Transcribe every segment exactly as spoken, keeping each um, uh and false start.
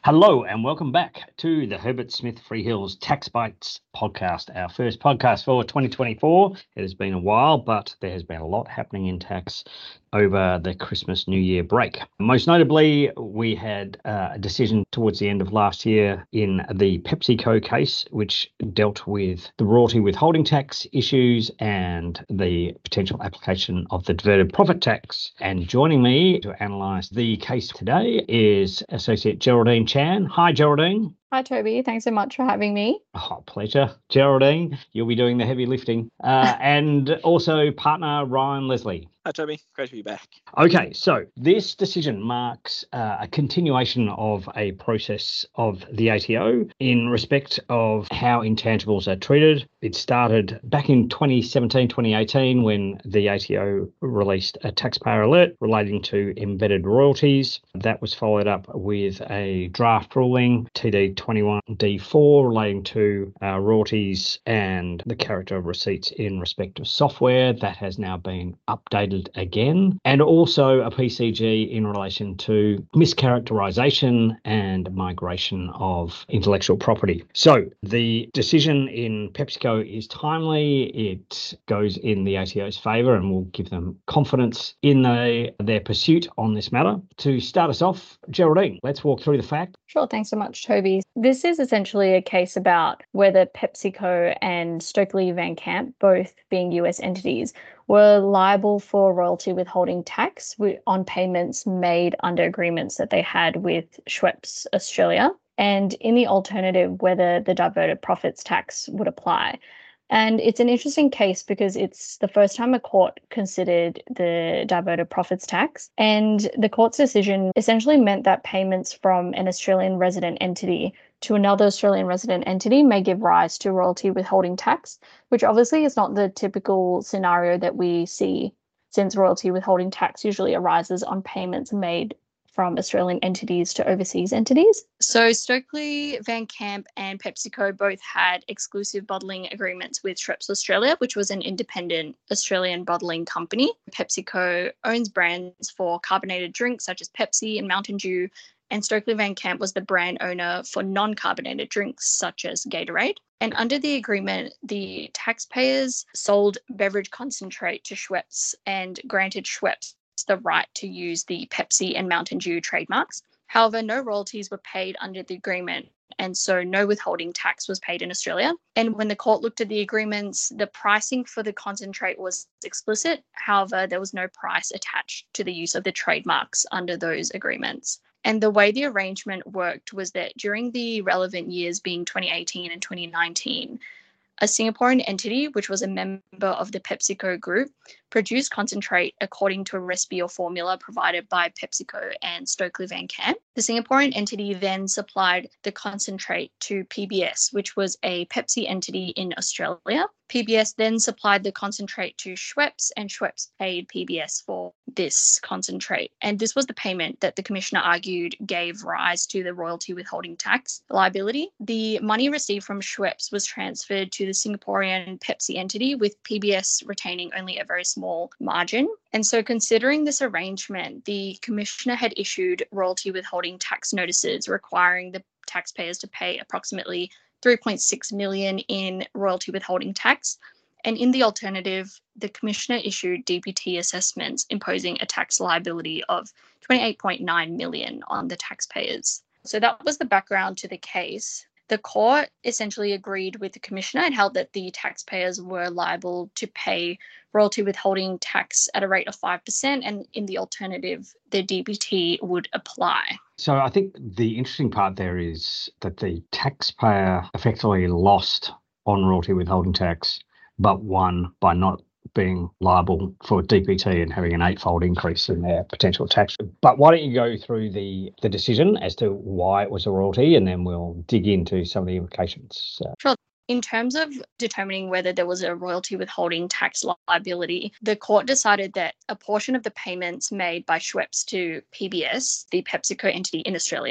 Hello and welcome back to the Herbert Smith Freehills Tax Bites podcast, our first podcast for twenty twenty-four. It has been a while, but there has been a lot happening in tax over the Christmas New Year break. Most notably, we had uh, a decision towards the end of last year in the PepsiCo case, which dealt with the royalty withholding tax issues and the potential application of the diverted profit tax. And joining me to analyse the case today is Associate Geraldine Chan. Hi, Geraldine. Hi, Toby. Thanks so much for having me. Oh, pleasure. Geraldine, you'll be doing the heavy lifting. Uh, and also partner Ryan Leslie. Hi, Toby. Great to be back. Okay, so this decision marks uh, a continuation of a process of the A T O in respect of how intangibles are treated. It started back in twenty seventeen, twenty eighteen when the A T O released a taxpayer alert relating to embedded royalties. That was followed up with a draft ruling, T D twenty-one D four, relating to uh, royalties and the character of receipts in respect of software. That has now been updated again, and also a P C G in relation to mischaracterization and migration of intellectual property. So the decision in PepsiCo is timely. It goes in the A T O's favour and will give them confidence in the, their pursuit on this matter. To start us off, Geraldine, let's walk through the fact. Sure, thanks so much, Toby. This is essentially a case about whether PepsiCo and Stokely Van Camp, both being U S entities, were liable for royalty withholding tax on payments made under agreements that they had with Schweppes Australia, and in the alternative, whether the diverted profits tax would apply. And it's an interesting case because it's the first time a court considered the diverted profits tax. And the court's decision essentially meant that payments from an Australian resident entity to another Australian resident entity may give rise to royalty withholding tax, which obviously is not the typical scenario that we see, since royalty withholding tax usually arises on payments made from Australian entities to overseas entities. So Stokely Van Camp and PepsiCo both had exclusive bottling agreements with Schweppes Australia, which was an independent Australian bottling company. PepsiCo owns brands for carbonated drinks such as Pepsi and Mountain Dew, and Stokely Van Camp was the brand owner for non-carbonated drinks such as Gatorade. And under the agreement, the taxpayers sold beverage concentrate to Schweppes and granted Schweppes the right to use the Pepsi and Mountain Dew trademarks. However, no royalties were paid under the agreement, and so no withholding tax was paid in Australia. And when the court looked at the agreements, the pricing for the concentrate was explicit. However, there was no price attached to the use of the trademarks under those agreements. And the way the arrangement worked was that during the relevant years, being twenty eighteen and twenty nineteen, a Singaporean entity, which was a member of the PepsiCo group, produced concentrate according to a recipe or formula provided by PepsiCo and Stokely Van Camp. The Singaporean entity then supplied the concentrate to P B S, which was a Pepsi entity in Australia. P B S then supplied the concentrate to Schweppes, and Schweppes paid P B S for this concentrate. And this was the payment that the Commissioner argued gave rise to the royalty withholding tax liability. The money received from Schweppes was transferred to the Singaporean Pepsi entity, with P B S retaining only a very small margin. And so considering this arrangement, the Commissioner had issued royalty withholding tax notices requiring the taxpayers to pay approximately three point six million dollars in royalty withholding tax. And in the alternative, the Commissioner issued D P T assessments imposing a tax liability of twenty-eight point nine million dollars on the taxpayers. So that was the background to the case. The court essentially agreed with the Commissioner and held that the taxpayers were liable to pay royalty withholding tax at a rate of five percent, and in the alternative, the D P T would apply. So I think the interesting part there is that the taxpayer effectively lost on royalty withholding tax, but won by not being liable for D P T and having an eightfold increase in their potential tax. But why don't you go through the, the decision as to why it was a royalty, and then we'll dig into some of the implications. So. Sure. In terms of determining whether there was a royalty withholding tax liability, the court decided that a portion of the payments made by Schweppes to P B S, the PepsiCo entity in Australia,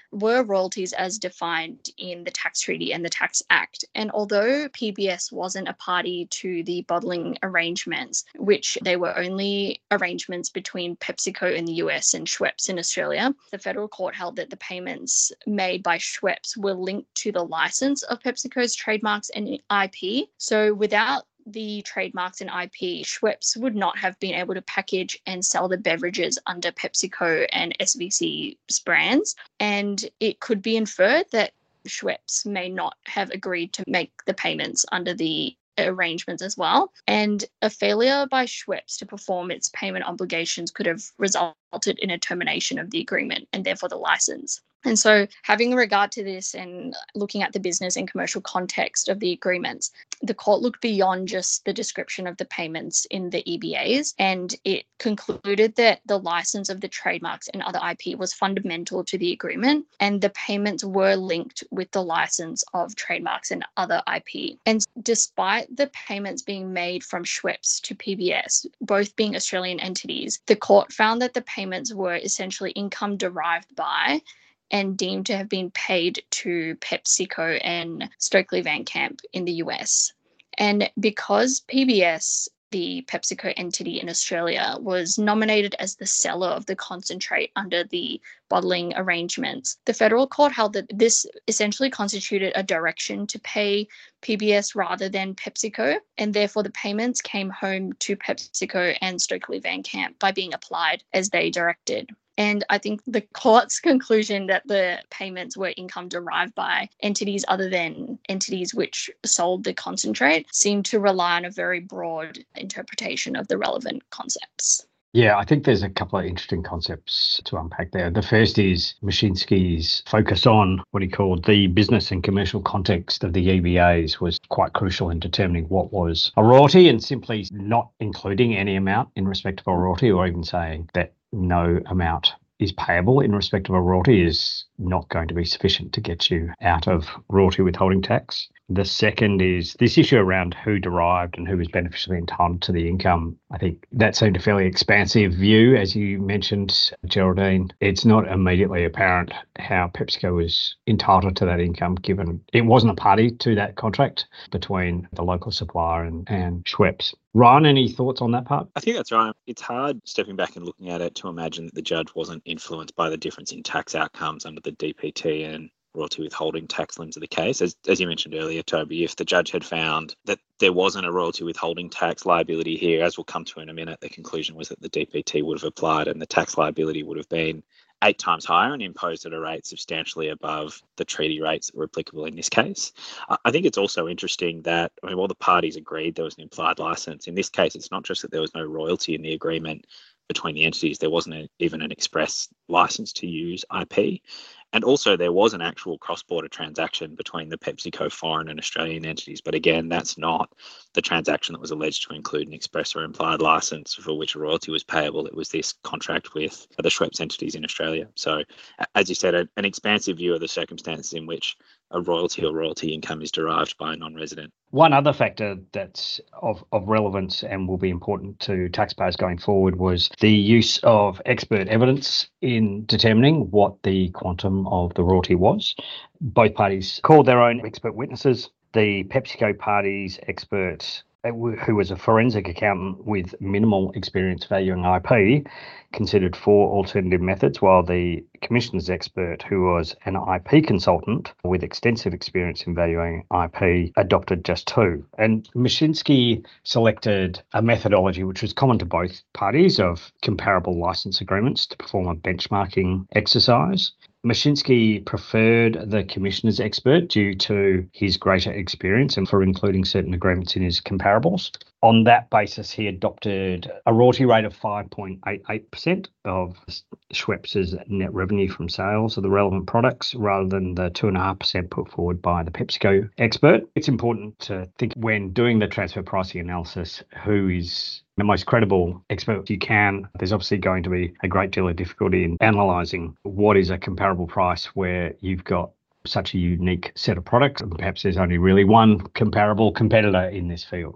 were royalties as defined in the Tax Treaty and the Tax Act. And although P B S wasn't a party to the bottling arrangements, which they were only arrangements between PepsiCo in the U S and Schweppes in Australia, the federal court held that the payments made by Schweppes were linked to the license of PepsiCo's trademarks and I P. So without the trademarks and I P, Schweppes would not have been able to package and sell the beverages under PepsiCo and S V C's brands. And it could be inferred that Schweppes may not have agreed to make the payments under the arrangements as well. And a failure by Schweppes to perform its payment obligations could have resulted in a termination of the agreement and therefore the license. And so having regard to this and looking at the business and commercial context of the agreements, the court looked beyond just the description of the payments in the E B As, and it concluded that the license of the trademarks and other I P was fundamental to the agreement, and the payments were linked with the license of trademarks and other I P. And despite the payments being made from Schweppes to P B S, both being Australian entities, the court found that the payments were essentially income derived by and deemed to have been paid to PepsiCo and Stokely Van Camp in the U S. And because P B S, the PepsiCo entity in Australia, was nominated as the seller of the concentrate under the bottling arrangements, the federal court held that this essentially constituted a direction to pay P B S rather than PepsiCo, and therefore the payments came home to PepsiCo and Stokely Van Camp by being applied as they directed. And I think the court's conclusion that the payments were income derived by entities other than entities which sold the concentrate seemed to rely on a very broad interpretation of the relevant concepts. Yeah, I think there's a couple of interesting concepts to unpack there. The first is Mashinsky's focus on what he called the business and commercial context of the E B As was quite crucial in determining what was a royalty, and simply not including any amount in respect of a royalty, or even saying that no amount is payable in respect of a royalty is not going to be sufficient to get you out of royalty withholding tax. The second is this issue around who derived and who was beneficially entitled to the income. I think that seemed a fairly expansive view, as you mentioned, Geraldine. It's not immediately apparent how PepsiCo was entitled to that income, given it wasn't a party to that contract between the local supplier and, and Schweppes. Ryan, any thoughts on that part? I think that's right. It's hard stepping back and looking at it to imagine that the judge wasn't influenced by the difference in tax outcomes under the D P T and royalty withholding tax limbs of the case. As as you mentioned earlier, Toby, if the judge had found that there wasn't a royalty withholding tax liability here, as we'll come to in a minute, the conclusion was that the D P T would have applied and the tax liability would have been eight times higher and imposed at a rate substantially above the treaty rates that were applicable in this case. I think it's also interesting that, I mean, while the parties agreed there was an implied license, in this case, it's not just that there was no royalty in the agreement between the entities, there wasn't a, even an express license to use I P. And also there was an actual cross-border transaction between the PepsiCo foreign and Australian entities. But again, that's not the transaction that was alleged to include an express or implied license for which a royalty was payable. It was this contract with the Schweppes entities in Australia. So as you said, a, an expansive view of the circumstances in which a royalty or royalty income is derived by a non-resident. One other factor that's of, of relevance and will be important to taxpayers going forward was the use of expert evidence in determining what the quantum of the royalty was. Both parties called their own expert witnesses. The PepsiCo party's expert, who was a forensic accountant with minimal experience valuing I P, considered four alternative methods, while the Commissioner's expert, who was an I P consultant with extensive experience in valuing I P, adopted just two. And Mashinsky selected a methodology which was common to both parties of comparable license agreements to perform a benchmarking exercise. Mashinsky preferred the Commissioner's expert due to his greater experience and for including certain agreements in his comparables. On that basis, he adopted a royalty rate of five point eight eight percent of Schweppes' net revenue from sales of the relevant products rather than the two point five percent put forward by the PepsiCo expert. It's important to think when doing the transfer pricing analysis who is the most credible expert you can. There's obviously going to be a great deal of difficulty in analysing what is a comparable price where you've got such a unique set of products and perhaps there's only really one comparable competitor in this field.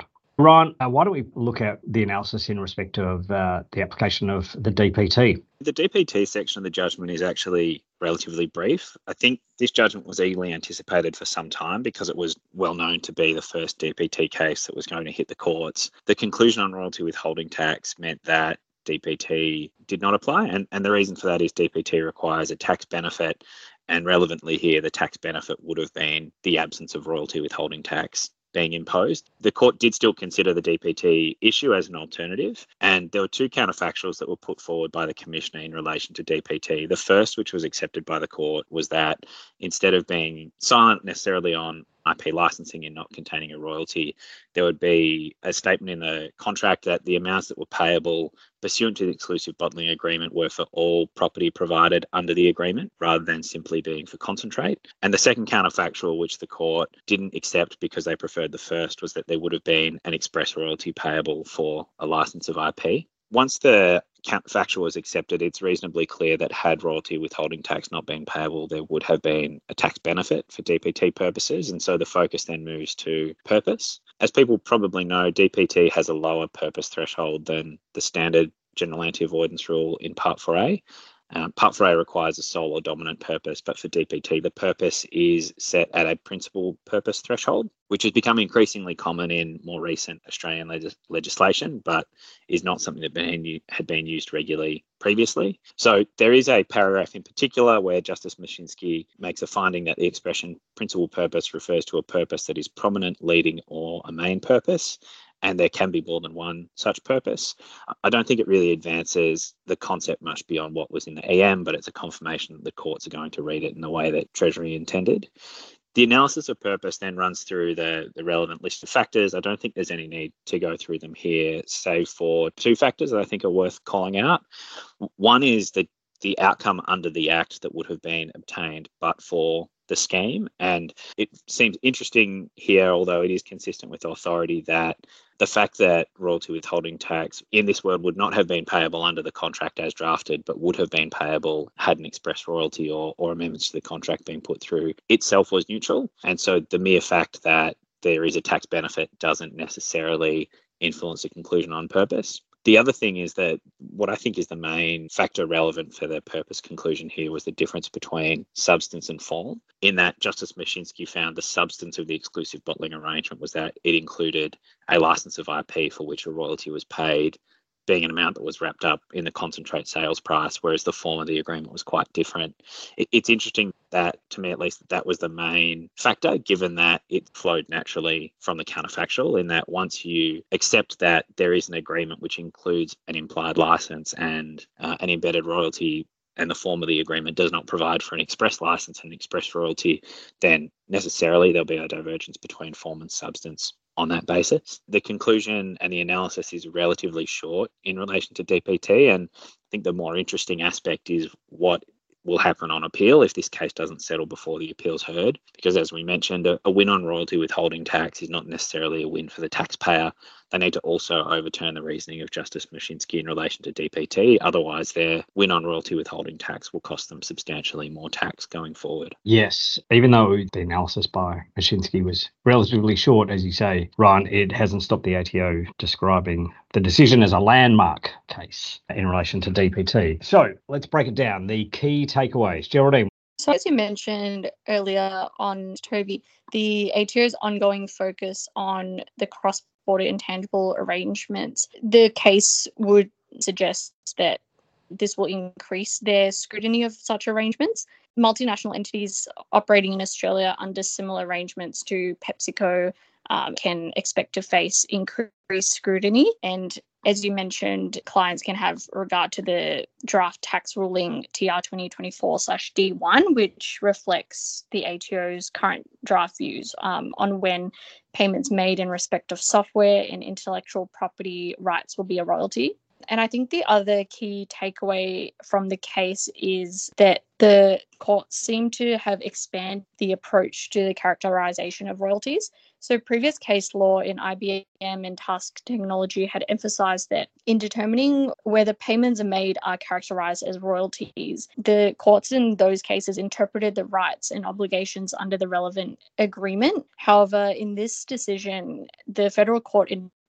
Ryan, uh, why don't we look at the analysis in respect of uh, the application of the D P T? The D P T section of the judgment is actually relatively brief. I think this judgment was eagerly anticipated for some time because it was well known to be the first D P T case that was going to hit the courts. The conclusion on royalty withholding tax meant that D P T did not apply, and, and the reason for that is D P T requires a tax benefit, and relevantly here, the tax benefit would have been the absence of royalty withholding tax being imposed. The court did still consider the D P T issue as an alternative, and there were two counterfactuals that were put forward by the Commissioner in relation to D P T. The first, which was accepted by the court, was that instead of being silent necessarily on I P licensing and not containing a royalty, there would be a statement in the contract that the amounts that were payable pursuant to the exclusive bottling agreement were for all property provided under the agreement rather than simply being for concentrate. And the second counterfactual, which the court didn't accept because they preferred the first, was that there would have been an express royalty payable for a license of I P. Once the counterfactual was accepted, it's reasonably clear that had royalty withholding tax not been payable, there would have been a tax benefit for D P T purposes. And so the focus then moves to purpose. As people probably know, D P T has a lower purpose threshold than the standard general anti-avoidance rule in Part four A. Um, Part four A requires a sole or dominant purpose, but for D P T, the purpose is set at a principal purpose threshold, which has become increasingly common in more recent Australian legis- legislation, but is not something that been, had been used regularly previously. So there is a paragraph in particular where Justice Mashinsky makes a finding that the expression principal purpose refers to a purpose that is prominent, leading, or a main purpose, and there can be more than one such purpose. I don't think it really advances the concept much beyond what was in the E M, but it's a confirmation that the courts are going to read it in the way that Treasury intended. The analysis of purpose then runs through the, the relevant list of factors. I don't think there's any need to go through them here, save for two factors that I think are worth calling out. One is the, the outcome under the Act that would have been obtained but for the scheme. And it seems interesting here, although it is consistent with authority, that the fact that royalty withholding tax in this world would not have been payable under the contract as drafted, but would have been payable had an express royalty or, or amendments to the contract been put through, itself was neutral. And so the mere fact that there is a tax benefit doesn't necessarily influence the conclusion on purpose. The other thing is that what I think is the main factor relevant for the purpose conclusion here was the difference between substance and form, in that Justice Mashinsky found the substance of the exclusive bottling arrangement was that it included a license of I P for which a royalty was paid, being an amount that was wrapped up in the concentrate sales price, whereas the form of the agreement was quite different. It, it's interesting that, to me at least, that, that was the main factor, given that it flowed naturally from the counterfactual, in that once you accept that there is an agreement which includes an implied license and uh, an embedded royalty, and the form of the agreement does not provide for an express license and an express royalty, then necessarily there'll be a divergence between form and substance on that basis. The conclusion and the analysis is relatively short in relation to D P T, and I think the more interesting aspect is what will happen on appeal if this case doesn't settle before the appeal's heard, because as we mentioned, a, a win on royalty withholding tax is not necessarily a win for the taxpayer. They need to also overturn the reasoning of Justice Mashinsky in relation to D P T. Otherwise, their win on royalty withholding tax will cost them substantially more tax going forward. Yes, even though the analysis by Mashinsky was relatively short, as you say, Ryan, it hasn't stopped the A T O describing the decision as a landmark case in relation to D P T. So let's break it down. The key takeaways. Geraldine. So as you mentioned earlier on, Toby, the A T O's ongoing focus on the cross-border intangible arrangements, the case would suggest that this will increase their scrutiny of such arrangements. Multinational entities operating in Australia under similar arrangements to PepsiCo um, can expect to face increased scrutiny. And as you mentioned, clients can have regard to the draft tax ruling T R twenty twenty-four slash D one, which reflects the A T O's current draft views um, on when payments made in respect of software and intellectual property rights will be a royalty. And I think the other key takeaway from the case is that the courts seem to have expanded the approach to the characterization of royalties. So previous case law in I B M and Tusk Technology had emphasized that in determining whether payments are made are characterized as royalties, the courts in those cases interpreted the rights and obligations under the relevant agreement. However, in this decision, the federal court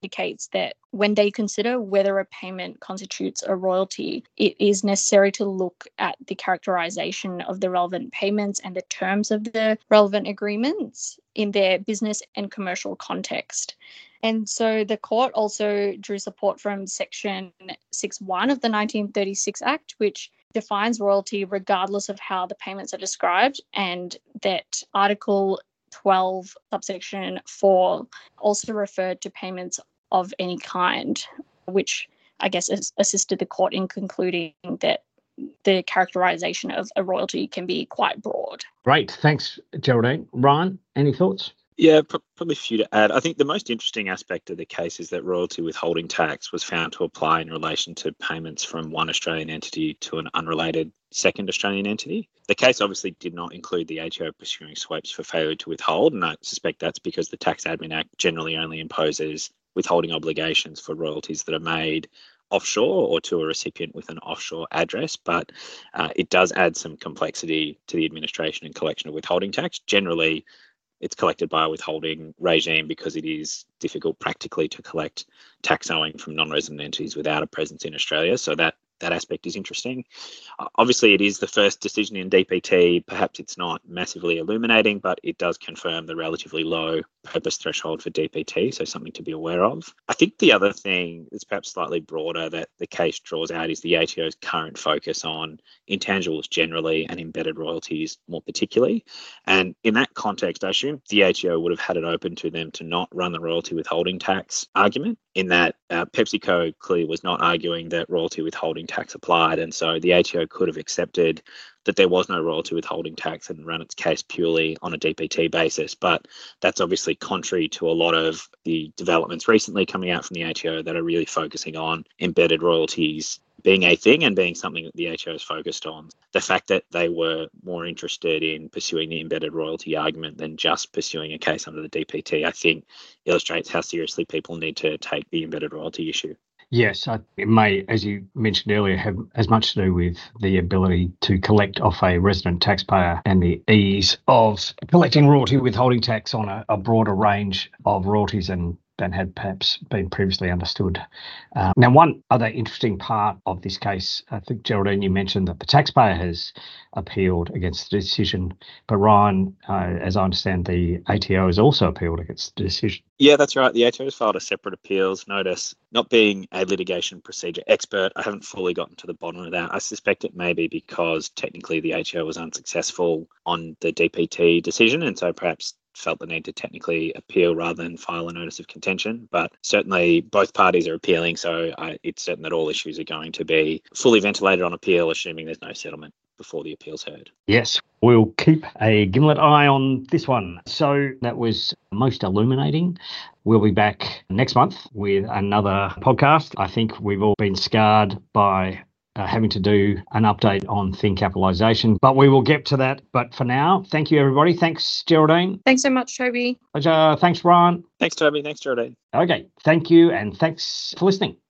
indicates that when they consider whether a payment constitutes a royalty, it is necessary to look at the characterization of the relevant payments and the terms of the relevant agreements in their business and commercial context. And so the court also drew support from Section six one of the nineteen thirty-six Act, which defines royalty regardless of how the payments are described, and that Article twelve, subsection four, also referred to payments of any kind, which I guess has assisted the court in concluding that the characterization of a royalty can be quite broad. Great. Thanks, Geraldine. Ryan, any thoughts? Yeah, probably a few to add. I think the most interesting aspect of the case is that royalty withholding tax was found to apply in relation to payments from one Australian entity to an unrelated second Australian entity. The case obviously did not include the A T O pursuing sweeps for failure to withhold, and I suspect that's because the Tax Admin Act generally only imposes withholding obligations for royalties that are made offshore or to a recipient with an offshore address, but uh, it does add some complexity to the administration and collection of withholding tax. Generally, it's collected by a withholding regime because it is difficult practically to collect tax owing from non-resident entities without a presence in Australia. So that that aspect is interesting. Uh, obviously, it is the first decision in D P T. Perhaps it's not massively illuminating, but it does confirm the relatively low purpose threshold for D P T, so something to be aware of. I think the other thing that's perhaps slightly broader that the case draws out is the A T O's current focus on intangibles generally and embedded royalties more particularly. And in that context, I assume the A T O would have had it open to them to not run the royalty withholding tax argument, in that uh, PepsiCo clearly was not arguing that royalty withholding tax applied, and so the A T O could have accepted that there was no royalty withholding tax and run its case purely on a D P T basis. But that's obviously contrary to a lot of the developments recently coming out from the A T O that are really focusing on embedded royalties being a thing and being something that the A T O is focused on. The fact that they were more interested in pursuing the embedded royalty argument than just pursuing a case under the D P T, I think illustrates how seriously people need to take the embedded royalty issue. Yes, it may, as you mentioned earlier, have as much to do with the ability to collect off a resident taxpayer and the ease of collecting royalty withholding tax on a, a broader range of royalties than, than had perhaps been previously understood. Uh, now, one other interesting part of this case, I think, Geraldine, you mentioned that the taxpayer has appealed against the decision, but Ryan, uh, as I understand, the A T O has also appealed against the decision. Yeah, that's right. The A T O has filed a separate appeals notice. Not being a litigation procedure expert, I haven't fully gotten to the bottom of that. I suspect it may be because technically the A T O was unsuccessful on the D P T decision, and so perhaps felt the need to technically appeal rather than file a notice of contention. But certainly both parties are appealing, so I, it's certain that all issues are going to be fully ventilated on appeal, assuming there's no settlement before the appeal's heard. Yes, we'll keep a gimlet eye on this one. So that was most illuminating. We'll be back next month with another podcast. I think we've all been scarred by uh, having to do an update on thin capitalisation, but we will get to that. But for now, thank you, everybody. Thanks, Geraldine. Thanks so much, Toby. Pleasure. Thanks, Ryan. Thanks, Toby. Thanks, Geraldine. Okay, thank you, and thanks for listening.